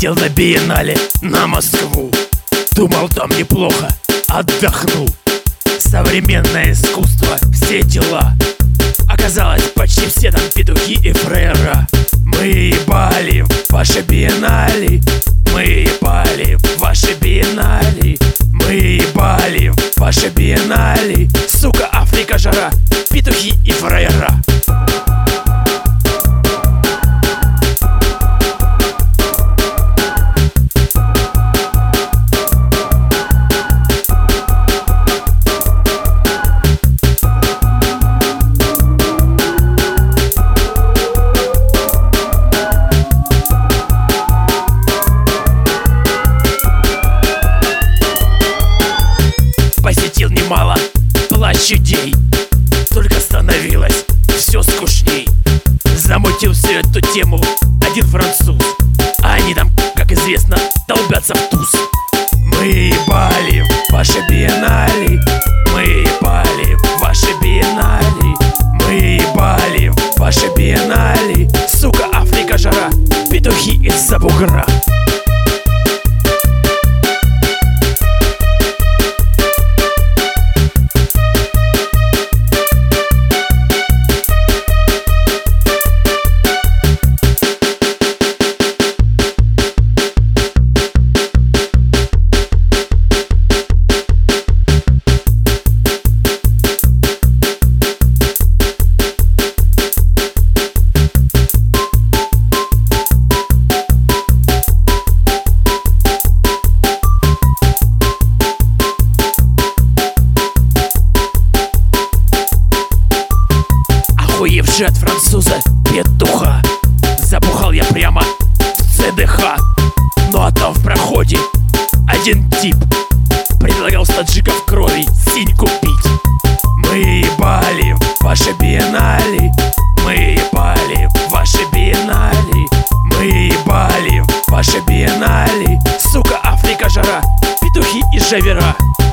Летел на биеннале на Москву, думал, там неплохо, отдохну. Современное искусство, все дела. Оказалось, почти все там петухи и фрейра. Мы ебали ваши биеннале, мы ебали ваши биеннале, мы ебали ваши биеннале. Сука, Африка, жара, петухи и фрейра. Посетил немало площадей, только становилось все скучней. Замутил всю эту тему один француз, а они там, как известно, долбятся в туз. Мы ебали ваши биеннале, мы ебали ваши биеннале, мы ебали ваши биеннале. Сука, Африка, жара, петухи из-за бугра. Охуевший от француза петуха, забухал я прямо в ЦДХ. Ну а там в проходе один тип предлагал с таджиков крови синьку пить. Мы ебали ваши биеннале, мы ебали ваши биеннале, мы ебали ваши биеннале. Сука, Африка, жара, петухи и жавера.